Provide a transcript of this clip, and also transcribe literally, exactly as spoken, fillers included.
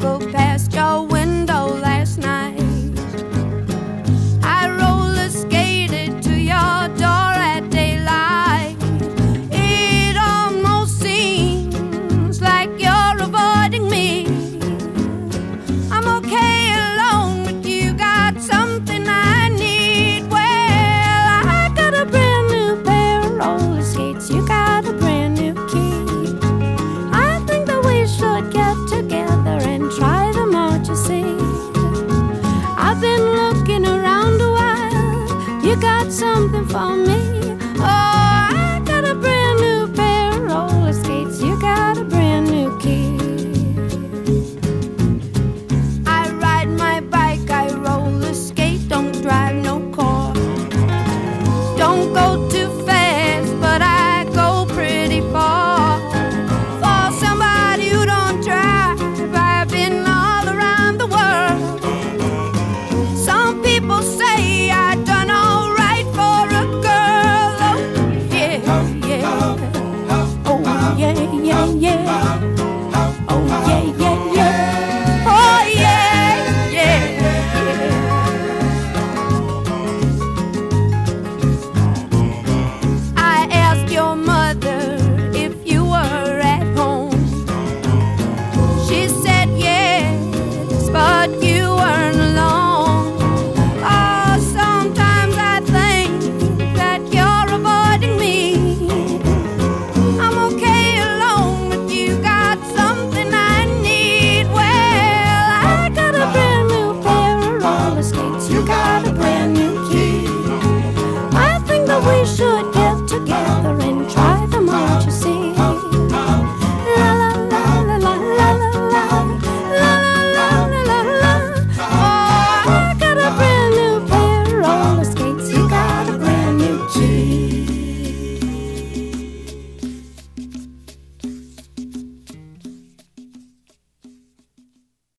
circled past your window last night. I roller skated to your door at daylight. It almost seems like you're avoiding me. I'm okay alone, but you got something I need. Well, I got a brand new pair of roller skates. You got a brand new key. I think that we should get together and try them out, you see. I've been looking around a while. You got something for me. Oh, I got a brand new pair of roller skates. You got a brand new key. I ride my bike, I roller skate, don't drive no car. Don't go too fast, but I go pretty far. For somebody who don't drive, I've been all around the world. Some people say I done all right for a girl. Oh, yeah, yeah. Oh, yeah, yeah, yeah. Oh, yeah, yeah, yeah. Oh, yeah, yeah, yeah. I asked your mother if you were at home. She said yes, but you weren't alone. Oh, sometimes I think that you're avoiding me. I'm okay alone, but you got something I need. Well, I got a brand new pair of roller skates. You got a brand new key. I think that we should get together